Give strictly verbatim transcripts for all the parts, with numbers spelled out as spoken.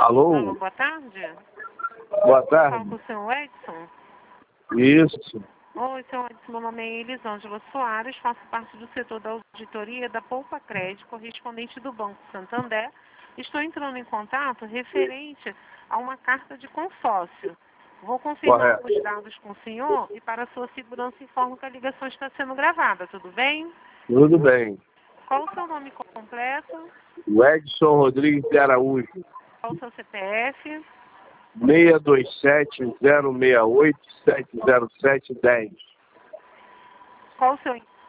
Alô? Alô, boa tarde. Boa Falo tarde. com o senhor Edson. Isso. Oi, senhor Edson, meu nome é Elisângela Soares, faço parte do setor da auditoria da Poupa Crédito, correspondente do Banco Santander. Estou entrando em contato referente a uma carta de consórcio. Vou confirmar Correto. os dados com o senhor e, para a sua segurança, informo que a ligação está sendo gravada, tudo bem? Tudo bem. Qual o seu nome completo? O Edson Rodrigues de Araújo. Qual o seu C P F? seis dois sete, zero seis oito, sete zero sete, dez. Qual o seu...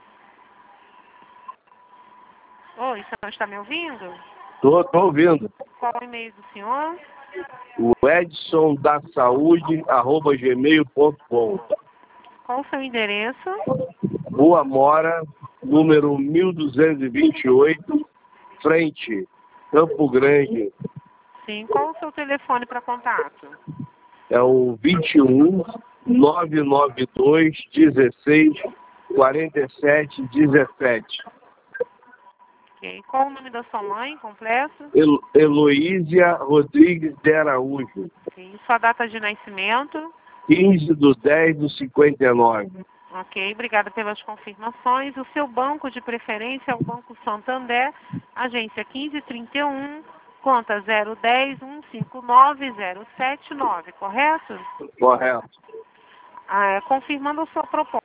Oi, o senhor está me ouvindo? Tô, tô ouvindo. Qual o e-mail do senhor? O Edson da Saúde, arroba gmail ponto com. Qual o seu endereço? Rua Mora, número mil duzentos e vinte e oito, frente, Campo Grande. Sim. Qual o seu telefone para contato? É o vinte e um, nove nove dois, dezesseis, quarenta e sete, dezessete. Ok. Qual o nome da sua mãe completo? El Heloísia Rodrigues de Araújo. Ok. Sua data de nascimento? quinze de dez de cinquenta e nove. Ok. Obrigada pelas confirmações. O seu banco de preferência é o Banco Santander, agência quinze trinta e um, conta zero um zero, um cinco nove, zero sete nove, correto? Correto. Ah, confirmando a sua proposta.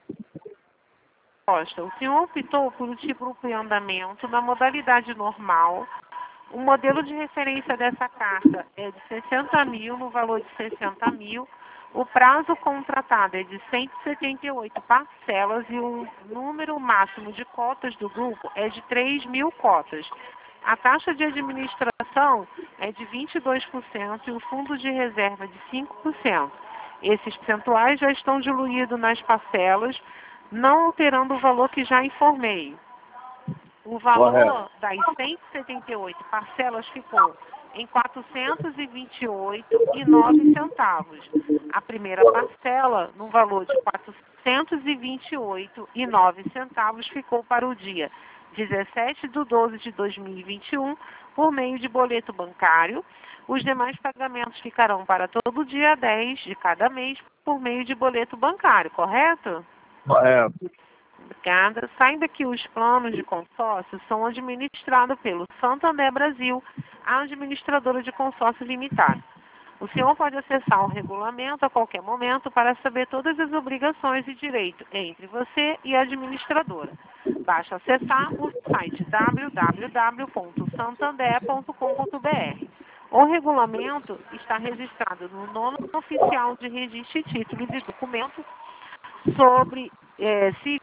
O senhor optou por um tipo de andamento na modalidade normal. O modelo de referência dessa carta é de sessenta mil, no valor de sessenta mil. O prazo contratado é de cento e setenta e oito parcelas e o número máximo de cotas do grupo é de três mil cotas. A taxa de administração é de vinte e dois por cento e o fundo de reserva de cinco por cento. Esses percentuais já estão diluídos nas parcelas, não alterando o valor que já informei. O valor Correto. das cento e setenta e oito parcelas ficou em quatrocentos e vinte e oito reais e nove centavos. A primeira parcela, no valor de quatrocentos e vinte e oito reais e nove centavos, ficou para o dia dezessete de doze de dois mil e vinte e um por meio de boleto bancário. Os demais pagamentos ficarão para todo dia dez de cada mês por meio de boleto bancário, correto? Correto. Obrigada. Saiba que os planos de consórcio são administrados pelo Santander Brasil, a administradora de consórcio limitada. O senhor pode acessar o regulamento a qualquer momento para saber todas as obrigações e direitos entre você e a administradora. Basta acessar o site w w w ponto santander ponto com ponto b r. O regulamento está registrado no nono oficial de registro e títulos e documentos sobre eh, se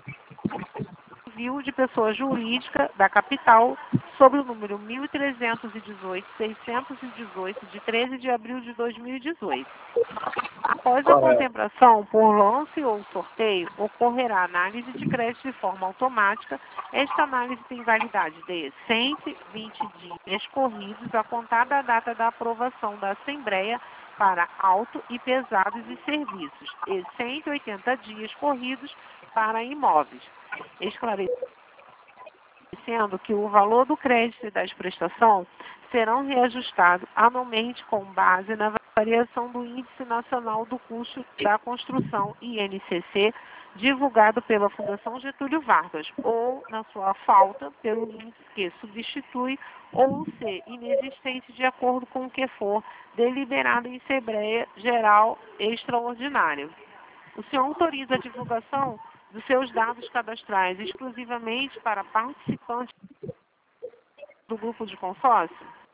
civil de pessoa jurídica da capital, sobre o número mil trezentos e dezoito, seiscentos e dezoito, de treze de abril de dois mil e dezoito. Após a Correto. contemplação por lance ou sorteio, ocorrerá análise de crédito de forma automática. Esta análise tem validade de cento e vinte dias corridos a contar da data da aprovação da Assembleia para auto e pesados e serviços, e cento e oitenta dias corridos para imóveis. Esclarecendo que o valor do crédito e das prestações serão reajustados anualmente com base na variação do Índice Nacional do Custo da Construção, I N C C, divulgado pela Fundação Getúlio Vargas, ou, na sua falta, pelo índice que substitui ou ser inexistente de acordo com o que for deliberado em Assembleia Geral Extraordinária. O senhor autoriza a divulgação dos seus dados cadastrais exclusivamente para participantes do grupo de consórcio?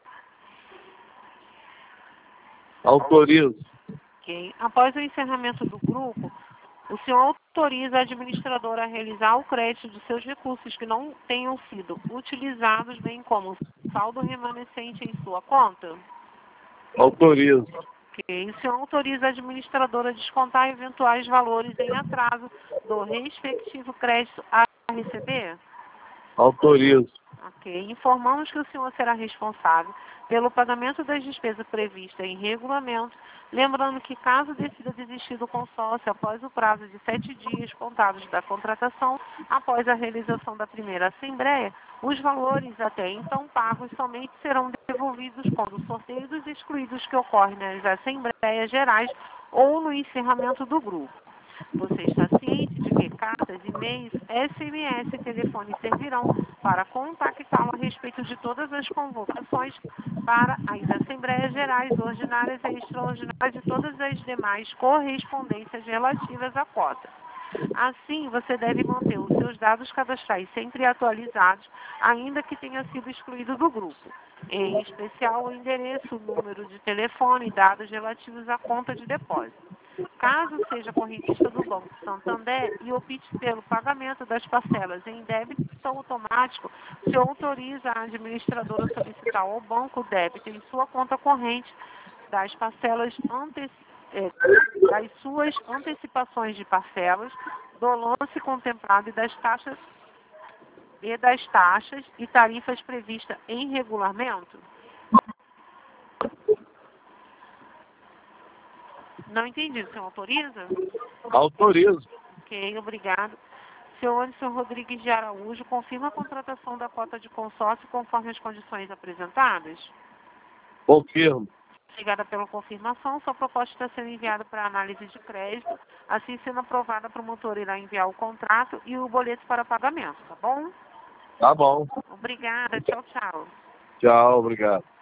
Autorizo. Ok. Após o encerramento do grupo, o senhor autoriza a administradora a realizar o crédito dos seus recursos que não tenham sido utilizados, bem como o saldo remanescente em sua conta? Autorizo. Ok. O senhor autoriza a administradora a descontar eventuais valores em atraso do respectivo crédito a receber? Autorizo. Ok. Informamos que o senhor será responsável pelo pagamento das despesas previstas em regulamento, lembrando que caso decida desistir do consórcio após o prazo de sete dias contados da contratação, após a realização da primeira assembleia, os valores até então pagos somente serão devolvidos quando o sorteio dos excluídos que ocorre nas assembleias gerais ou no encerramento do grupo. Você está ciente de que cartas, e-mails, S M S e telefone servirão para contactá-lo a respeito de todas as convocações para as Assembleias Gerais Ordinárias e Extraordinárias e todas as demais correspondências relativas à cota. Assim, você deve manter os seus dados cadastrais sempre atualizados, ainda que tenha sido excluído do grupo. Em especial, o endereço, o número de telefone e dados relativos à conta de depósito. Caso seja correntista do Banco Santander e opte pelo pagamento das parcelas em débito automático, se autoriza a administradora a solicitar ao banco o débito em sua conta corrente das parcelas ante, é, das suas antecipações de parcelas, do lance contemplado e das taxas e das taxas e tarifas previstas em regulamento? Não entendi. O senhor autoriza? Autorizo. Ok, obrigado. Senhor Anderson Rodrigues de Araújo, confirma a contratação da cota de consórcio conforme as condições apresentadas? Confirmo. Obrigada pela confirmação. Sua proposta está sendo enviada para análise de crédito. Assim sendo aprovada, a promotora irá enviar o contrato e o boleto para pagamento, tá bom? Tá bom. Obrigada. Tchau, tchau. Tchau, obrigado.